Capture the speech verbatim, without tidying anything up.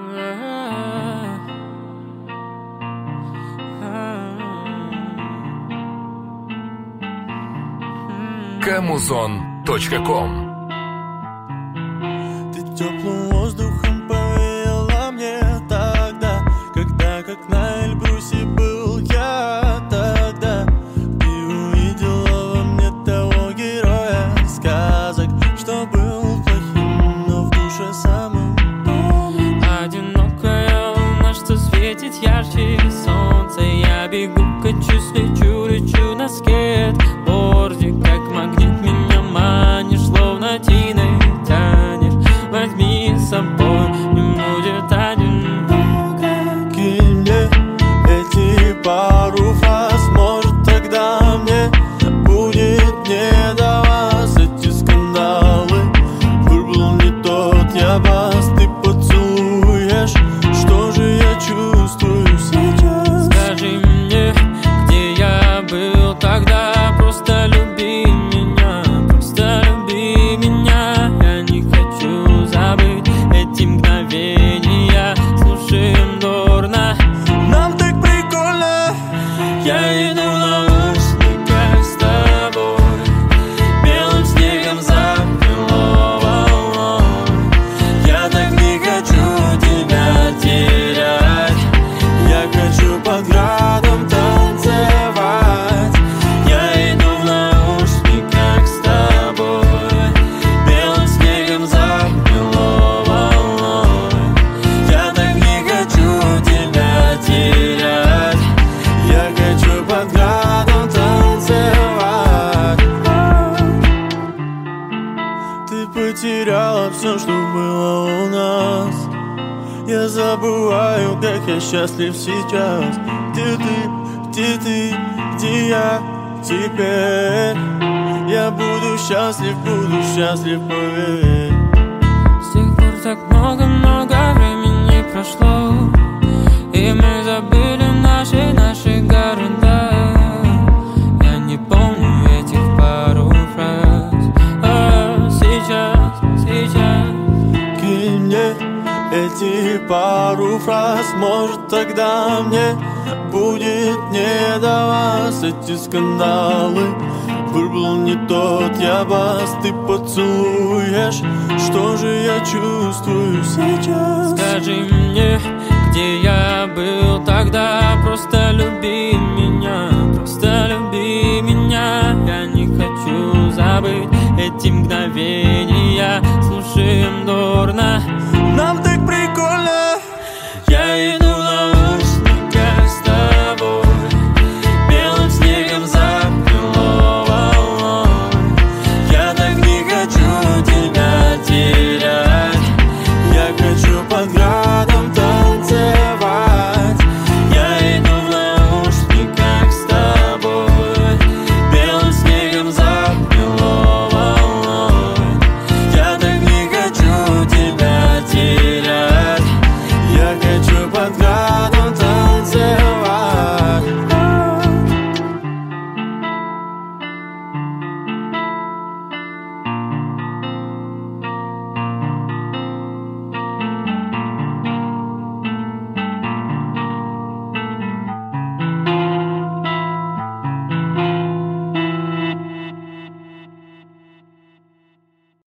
Камузон точка ком. Ты теплым воздухом повеяла мне тогда, когда как на Эльбрусе был я тогда. Ты увидела во мне того героя сказок, что был плохим, но в душе самым добрым. Одинокая луна, что светит ярче солнца. Я бегу, качусь, лечу, лечу на скейтборде. Как магнит меня манишь, словно тиной тянешь. Возьми с собой, не будет одиноко. Кинь мне эти пару фраз, может тогда мне будет не до вас. Эти скандалы, выбрал не тот я бас. Ты поцелуешь, что же я чувствую сейчас? Скажи мне, где я был тогда, просто люби меня, просто люби меня. Я не хочу забыть эти мгновения, слушаем дурно. Нам так прикольно. Я иду в наушниках с тобой, белым снегом замело волной. Я так не хочу тебя терять, Я хочу под градом танцевать. я иду в наушниках с тобой, белым снегом замело волной. Я так не хочу тебя терять. Я хочу под градом танцевать. Ты потеряла все, что было у нас. Я забываю, как я счастлив сейчас. Где ты, где ты, где я теперь? Я буду счастлив, буду счастлив, поверь. С тех пор так много-много времени прошло, и мы забыли наши, наши города. Я не помню этих пару фраз. А сейчас, сейчас Кинь мне эти пару фраз, может тогда мне будет не до вас. Эти скандалы, выбрал не тот я бас. Ты поцелуешь, что же я чувствую сейчас? скажи мне, где я был тогда, просто люби меня, просто люби меня. Я не хочу забыть эти мгновения,